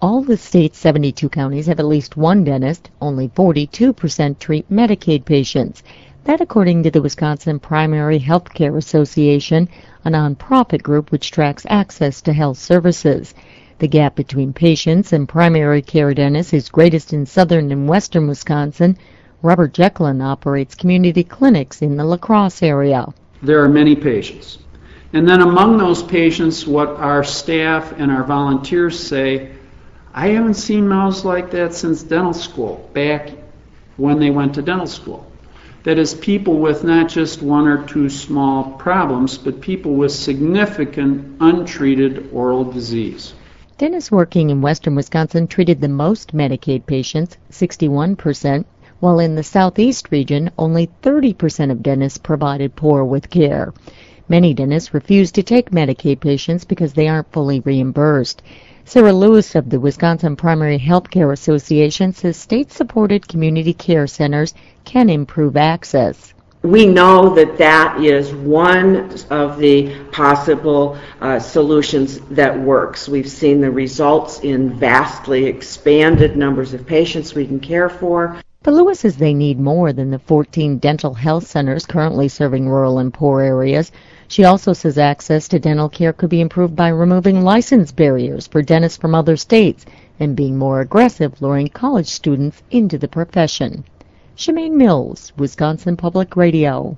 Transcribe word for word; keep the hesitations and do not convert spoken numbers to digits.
All the state's seventy-two counties have at least one dentist. Only forty-two percent treat Medicaid patients. That according to the Wisconsin Primary Health Care Association, a nonprofit group which tracks access to health services. The gap between patients and primary care dentists is greatest in southern and western Wisconsin. Robert Jecklin operates community clinics in the La Crosse area. There are many patients. And then among those patients, what our staff and our volunteers say, I haven't seen mouths like that since dental school, back when they went to dental school. That is, people with not just one or two small problems, but people with significant untreated oral disease. Dentists working in western Wisconsin treated the most Medicaid patients, sixty-one percent, while in the southeast region, only thirty percent of dentists provided poor with care. Many dentists refuse to take Medicaid patients because they aren't fully reimbursed. Sarah Lewis of the Wisconsin Primary Health Care Association says state-supported community care centers can improve access. We know that that is one of the possible uh, solutions that works. We've seen the results in vastly expanded numbers of patients we can care for. But Lewis says they need more than the fourteen dental health centers currently serving rural and poor areas. She also says access to dental care could be improved by removing license barriers for dentists from other states and being more aggressive luring college students into the profession. Shemaine Mills, Wisconsin Public Radio.